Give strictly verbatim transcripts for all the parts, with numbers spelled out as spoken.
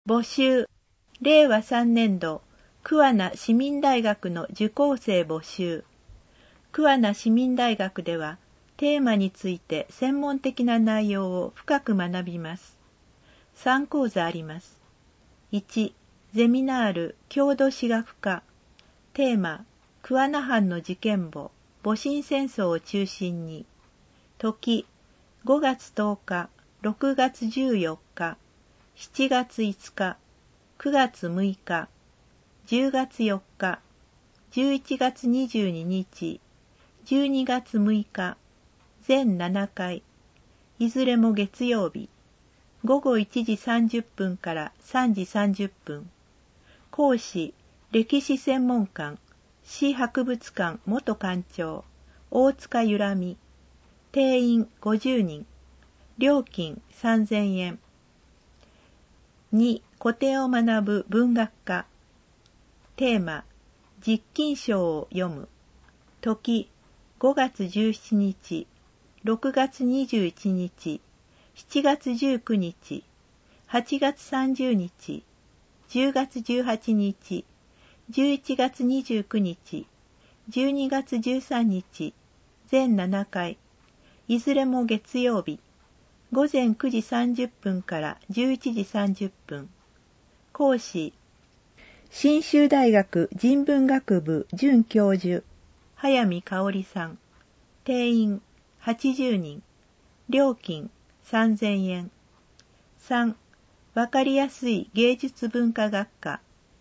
募集。れいわさんねんど、桑名市民大学の受講生募集。桑名市民大学では、テーマについて専門的な内容を深く学びます。さん講座あります。いち、ゼミナール郷土史学科。テーマ、桑名藩の事件簿、戊辰戦争を中心に。時、ごがつとおか、ろくがつじゅうよっか、しちがついつか、くがつむいか、じゅうがつよっか、じゅういちがつにじゅうににち、じゅうにがつむいか、全ななかい、いずれも月曜日、ごごいちじさんじゅっぷんからさんじさんじゅっぷん。講師、歴史専門官、市博物館元館長、大塚由良美。定員ごじゅうにん。料金さんぜんえん。に、古典を学ぶ文学科。テーマ、実勤書を読む。時、ごがつじゅうしちにち、ろくがつにじゅういちにち、しちがつじゅうくにち、はちがつさんじゅうにち、じゅうがつじゅうはちにち、じゅういちがつにじゅうくにち、じゅうにがつじゅうさんにち、全ななかい、いずれも月曜日、ごぜんくじさんじゅっぷんからじゅういちじさんじゅっぷん。講師、信州大学人文学部准教授、早見香織さん。定員はちじゅうにん。料金さんぜんえん。さん、わかりやすい芸術文化学科。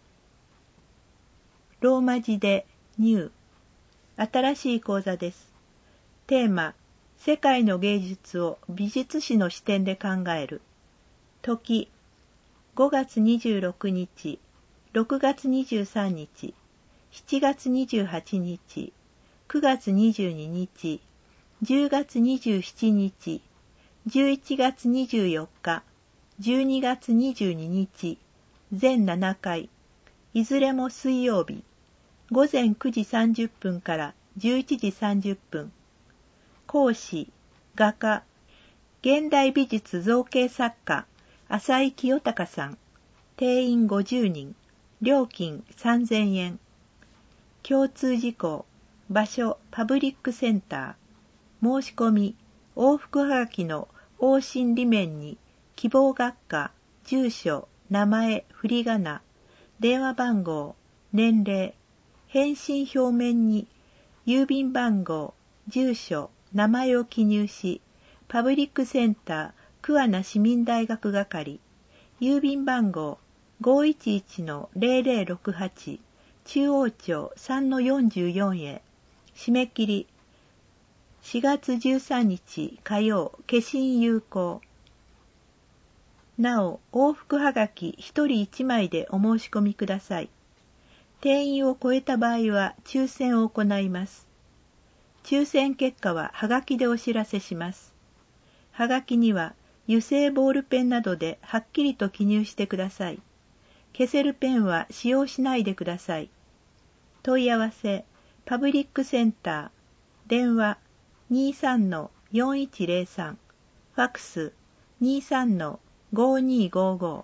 ローマ字でニュー。新しい講座です。テーマ、世界の芸術を美術史の視点で考える。時、ごがつにじゅうろくにち、ろくがつにじゅうさんにち、しちがつにじゅうはちにち、くがつにじゅうににち、じゅうがつにじゅうしちにち、じゅういちがつにじゅうよっか、じゅうにがつにじゅうににち、全ななかい、いずれも水曜日、ごぜんくじさんじゅっぷんからじゅういちじさんじゅっぷん。講師、画家、現代美術造形作家、浅井清隆さん。定員ごじゅうにん。料金さんぜんえん。共通事項、場所、パブリックセンター。申し込み、往復はがきの往診裏面に、希望学科、住所、名前、振り仮名、電話番号、年齢、返信表面に、郵便番号、住所、名前を記入し、パブリックセンター桑名市民大学係、郵便番号 ごいちいちのぜろぜろろくはち 中央町 さんのよんじゅうよん へ。締め切りしがつじゅうさんにち火曜、消印有効。なお、往復はがきひとりいちまいでお申し込みください。定員を超えた場合は抽選を行います。抽選結果ははがきでお知らせします。はがきには油性ボールペンなどではっきりと記入してください。消せるペンは使用しないでください。問い合わせ、パブリックセンター、電話 にじゅうさんのよんいちぜろさん、ファックス にじゅうさんのごにごご。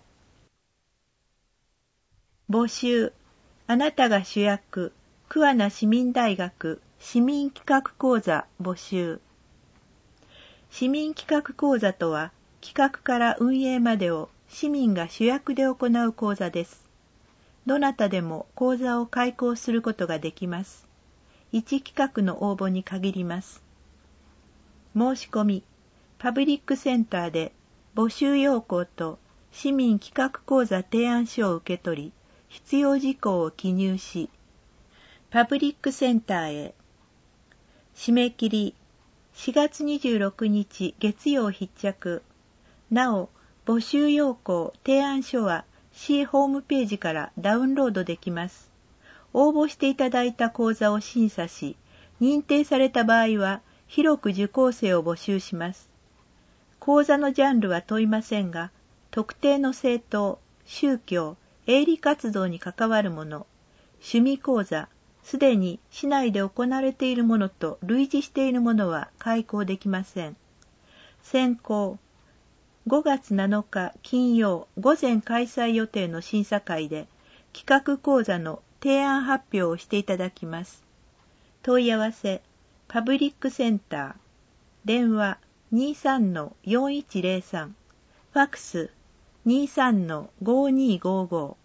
募集、あなたが主役、桑名市民大学市民企画講座募集。市民企画講座とは、企画から運営までを市民が主役で行う講座です。どなたでも講座を開講することができます。一企画の応募に限ります。申し込み、パブリックセンターで募集要項と市民企画講座提案書を受け取り、必要事項を記入し、パブリックセンターへ。締め切り、しがつにじゅうろくにち月曜必着。なお、募集要項、提案書は市ホームページからダウンロードできます。応募していただいた講座を審査し、認定された場合は、広く受講生を募集します。講座のジャンルは問いませんが、特定の政党、宗教、営利活動に関わるもの、趣味講座、すでに市内で行われているものと類似しているものは開講できません。専攻、 ごがつなのか金曜午前開催予定の審査会で企画講座の提案発表をしていただきます。問い合わせ、パブリックセンター、電話 にじゅうさんのよんいちゼロさん、ファックス にじゅうさんのごにごご。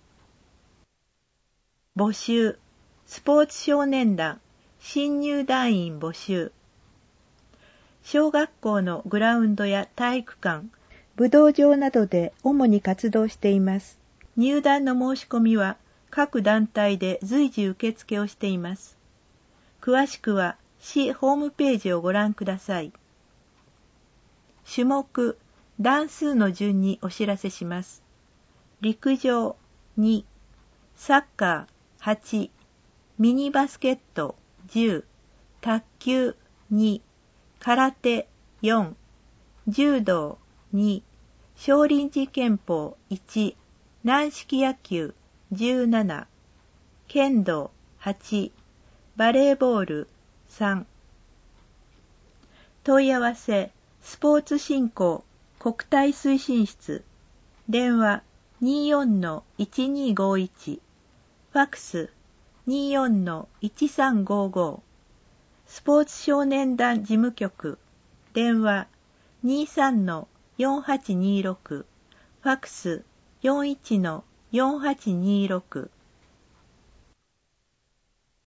募集、スポーツ少年団、新入団員募集。小学校のグラウンドや体育館、武道場などで主に活動しています。入団の申し込みは各団体で随時受付をしています。詳しくは市ホームページをご覧ください。種目、段数の順にお知らせします。陸上に、サッカーはち、ミニバスケットじゅう、卓球に、空手よん、柔道に、少林寺拳法いち、軟式野球じゅうなな、剣道はち、バレーボールさん。問い合わせ、スポーツ振興国体推進室、電話 にじゅうよんのいちにごいち、ファックス にじゅうよんのいちさんごご、スポーツ少年団事務局、電話 にじゅうさんのよんはちにろく、ファックス よんじゅういちのよんはちにろく。